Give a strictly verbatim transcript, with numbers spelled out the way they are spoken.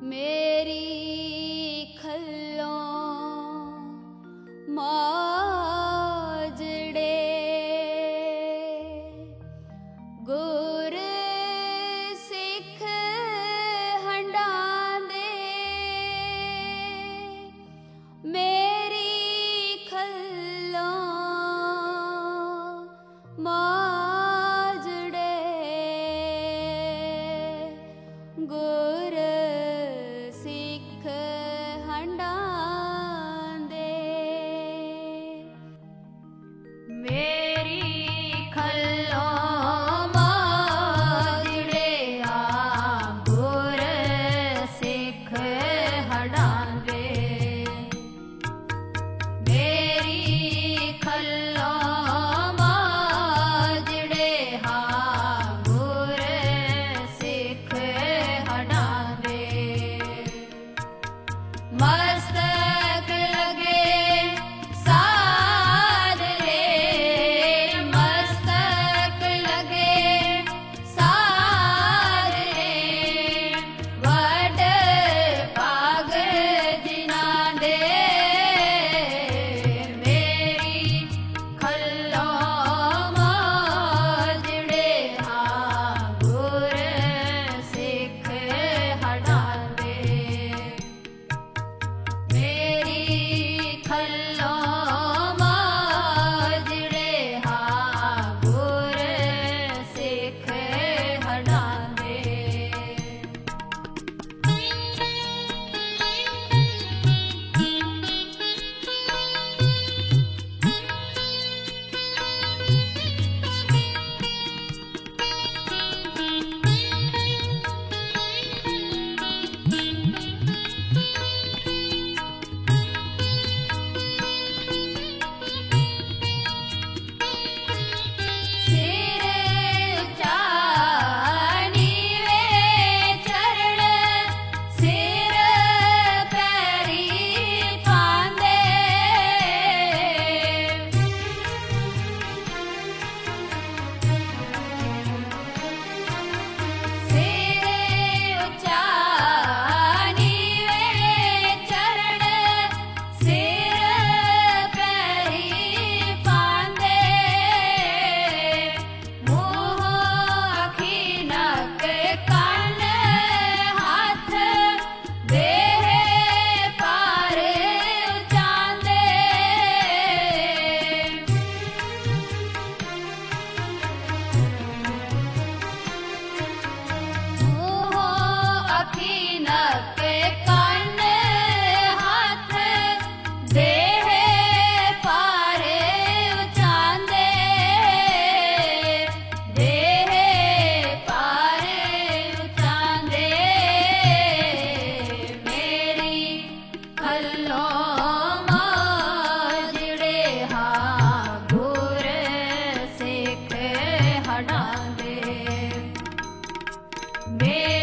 मेरी खल्लों माजड़े गुर सिख हंडांदे मेरी खल्लों माजड़े गुर सिख हंडांदे मेरी खल्लों माजड़े आ गुर सिख हंडांदे मेरी खल्लों माजड़े हा गुर सिख हंडांदे मस्तक लगे साध रे मस्तक लगे साध रे वड पाग जिन्हां दे मेरी खल्लों माजड़े हा गुर सिख हंडांदे मेरी खल्लों माजड़े हा गुर सिख हंडांदे सिर ऊंचा नीवे चरण सिर पैरी पांदे सिर ऊंचा नीवे चरण सिर पैरी पांदे मुँह अखी नक कान हाथ देह पार उचांदे मुँह अखी नक कान हाथ देह पार उचांदे देह पार उचांदे मेरी खल्लों माजड़े हा गुर सिख हंडांदे मेरी